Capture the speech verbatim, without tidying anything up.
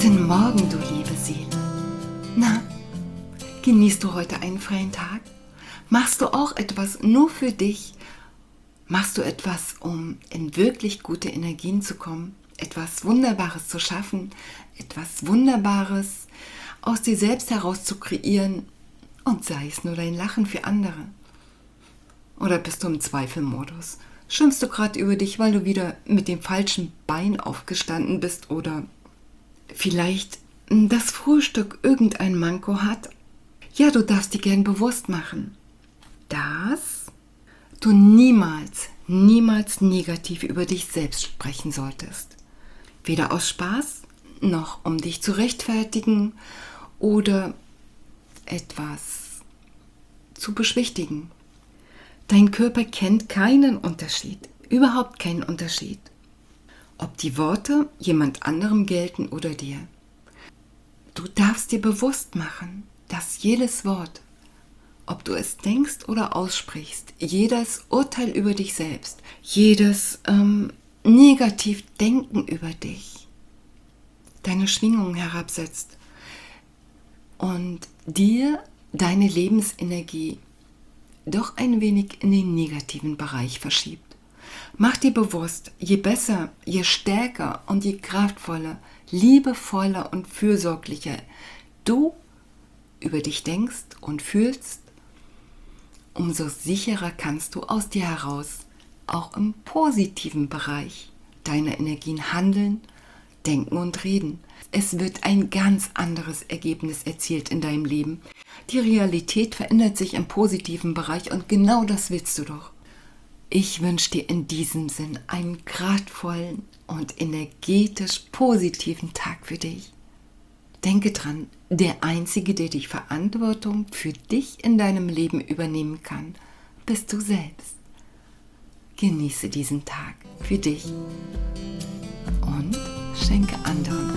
Guten Morgen, du liebe Seele. Na, genießt du heute einen freien Tag? Machst du auch etwas nur für dich? Machst du etwas, um in wirklich gute Energien zu kommen? Etwas Wunderbares zu schaffen? Etwas Wunderbares aus dir selbst heraus zu kreieren? Und sei es nur dein Lachen für andere. Oder bist du im Zweifelmodus? Schimpfst du gerade über dich, weil du wieder mit dem falschen Bein aufgestanden bist oder vielleicht das Frühstück irgendein Manko hat? Ja, du darfst dir gern bewusst machen, dass du niemals, niemals negativ über dich selbst sprechen solltest. Weder aus Spaß, noch um dich zu rechtfertigen oder etwas zu beschwichtigen. Dein Körper kennt keinen Unterschied, überhaupt keinen Unterschied, ob die Worte jemand anderem gelten oder dir. Du darfst dir bewusst machen, dass jedes Wort, ob du es denkst oder aussprichst, jedes Urteil über dich selbst, jedes ähm, Negativdenken über dich, deine Schwingung herabsetzt und dir deine Lebensenergie doch ein wenig in den negativen Bereich verschiebt. Mach dir bewusst, je besser, je stärker und je kraftvoller, liebevoller und fürsorglicher du über dich denkst und fühlst, umso sicherer kannst du aus dir heraus auch im positiven Bereich deiner Energien handeln, denken und reden. Es wird ein ganz anderes Ergebnis erzielt in deinem Leben. Die Realität verändert sich im positiven Bereich und genau das willst du doch. Ich wünsche dir in diesem Sinn einen kraftvollen und energetisch positiven Tag für dich. Denke dran, der Einzige, der die Verantwortung für dich in deinem Leben übernehmen kann, bist du selbst. Genieße diesen Tag für dich und schenke anderen